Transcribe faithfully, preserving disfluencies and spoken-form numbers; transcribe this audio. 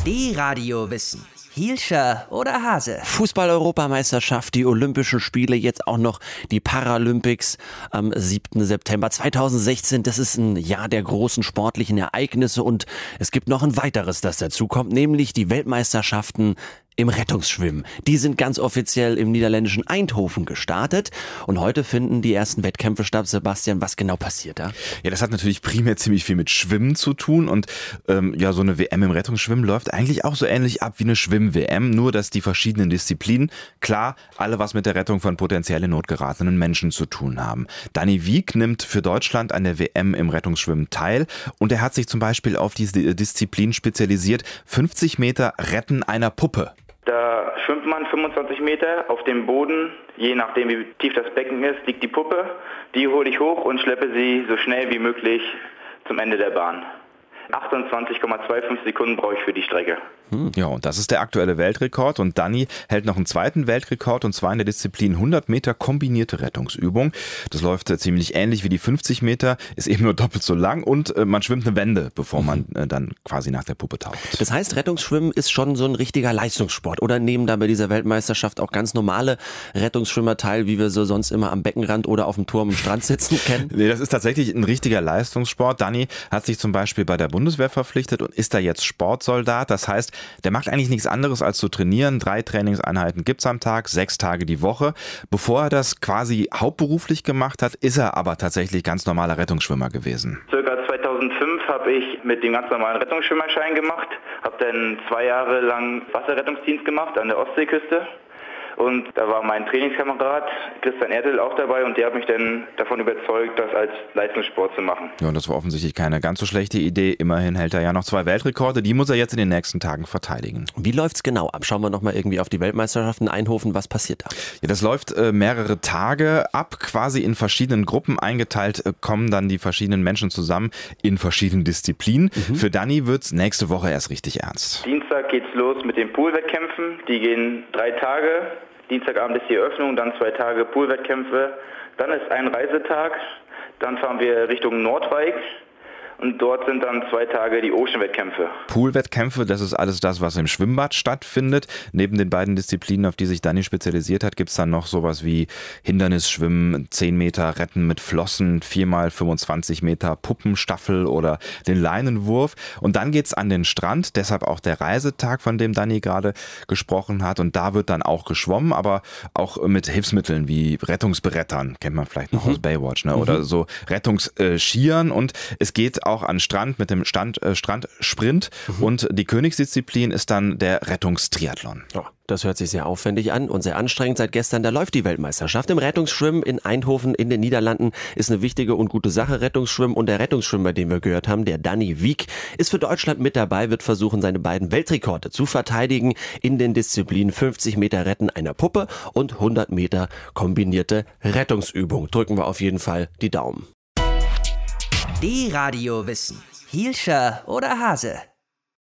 D-Radio Wissen. Hielscher oder Hase? Fußball-Europameisterschaft, die Olympischen Spiele, jetzt auch noch die Paralympics am siebten September zweitausendsechzehn. Das ist ein Jahr der großen sportlichen Ereignisse und es gibt noch ein weiteres, das dazu kommt, nämlich die Weltmeisterschaften im Rettungsschwimmen. Die sind ganz offiziell im niederländischen Eindhoven gestartet und heute finden die ersten Wettkämpfe statt. Sebastian, was genau passiert da? Ja, das hat natürlich primär ziemlich viel mit Schwimmen zu tun und ähm, ja, so eine W M im Rettungsschwimmen läuft eigentlich auch so ähnlich ab wie eine Schwimm-W M, nur dass die verschiedenen Disziplinen, klar, alle was mit der Rettung von potenziell in Not geratenen Menschen zu tun haben. Dani Wieck nimmt für Deutschland an der W M im Rettungsschwimmen teil und er hat sich zum Beispiel auf diese Disziplin spezialisiert, fünfzig Meter Retten einer Puppe. Da schwimmt man fünfundzwanzig Meter auf dem Boden, je nachdem wie tief das Becken ist, liegt die Puppe. Die hole ich hoch und schleppe sie so schnell wie möglich zum Ende der Bahn. achtundzwanzig Komma fünfundzwanzig Sekunden brauche ich für die Strecke. Ja, und das ist der aktuelle Weltrekord und Dani hält noch einen zweiten Weltrekord und zwar in der Disziplin hundert Meter kombinierte Rettungsübung. Das läuft ziemlich ähnlich wie die fünfzig Meter, ist eben nur doppelt so lang und man schwimmt eine Wende, bevor man dann quasi nach der Puppe taucht. Das heißt, Rettungsschwimmen ist schon so ein richtiger Leistungssport oder nehmen da bei dieser Weltmeisterschaft auch ganz normale Rettungsschwimmer teil, wie wir so sonst immer am Beckenrand oder auf dem Turm am Strand sitzen kennen? Nee, das ist tatsächlich ein richtiger Leistungssport. Dani hat sich zum Beispiel bei der Bundeswehr verpflichtet und ist da jetzt Sportsoldat. Das heißt, der macht eigentlich nichts anderes als zu trainieren. Drei Trainingseinheiten gibt's am Tag, sechs Tage die Woche. Bevor er das quasi hauptberuflich gemacht hat, ist er aber tatsächlich ganz normaler Rettungsschwimmer gewesen. Circa zweitausendfünf habe ich mit dem ganz normalen Rettungsschwimmerschein gemacht, habe dann zwei Jahre lang Wasserrettungsdienst gemacht an der Ostseeküste. Und da war mein Trainingskamerad Christian Erdl auch dabei und der hat mich dann davon überzeugt, das als Leistungssport zu machen. Ja, und das war offensichtlich keine ganz so schlechte Idee. Immerhin hält er ja noch zwei Weltrekorde, die muss er jetzt in den nächsten Tagen verteidigen. Wie läuft's genau ab? Schauen wir nochmal irgendwie auf die Weltmeisterschaften in Eindhoven. Was passiert da? Ja, das läuft äh, mehrere Tage ab, quasi in verschiedenen Gruppen eingeteilt, äh, kommen dann die verschiedenen Menschen zusammen in verschiedenen Disziplinen. Mhm. Für Dani wird's nächste Woche erst richtig ernst. Dienstag geht's los mit den Poolwettkämpfen. Die gehen drei Tage. Dienstagabend ist die Eröffnung, dann zwei Tage Poolwettkämpfe. Dann ist ein Reisetag. Dann fahren wir Richtung Nordwijk. Und dort sind dann zwei Tage die Ocean-Wettkämpfe. Poolwettkämpfe, das ist alles das, was im Schwimmbad stattfindet. Neben den beiden Disziplinen, auf die sich Dani spezialisiert hat, gibt's dann noch sowas wie Hindernisschwimmen, zehn Meter Retten mit Flossen, vier mal fünfundzwanzig Meter Puppenstaffel oder den Leinenwurf. Und dann geht's an den Strand, deshalb auch der Reisetag, von dem Dani gerade gesprochen hat. Und da wird dann auch geschwommen, aber auch mit Hilfsmitteln wie Rettungsberettern, kennt man vielleicht noch mhm. aus Baywatch, ne? Oder so Rettungsschieren. Und es geht auch auch an Strand mit dem Stand, äh, Strandsprint mhm. und die Königsdisziplin ist dann der Rettungstriathlon. Ja, das hört sich sehr aufwendig an und sehr anstrengend. Seit gestern, da läuft die Weltmeisterschaft. Im Rettungsschwimmen in Eindhoven in den Niederlanden ist eine wichtige und gute Sache, Rettungsschwimmen. Und der Rettungsschwimmer, den wir gehört haben, der Dani Wieck, ist für Deutschland mit dabei, wird versuchen, seine beiden Weltrekorde zu verteidigen in den Disziplinen fünfzig Meter Retten einer Puppe und hundert Meter kombinierte Rettungsübung. Drücken wir auf jeden Fall die Daumen. D-Radio Wissen. Hielscher oder Hase?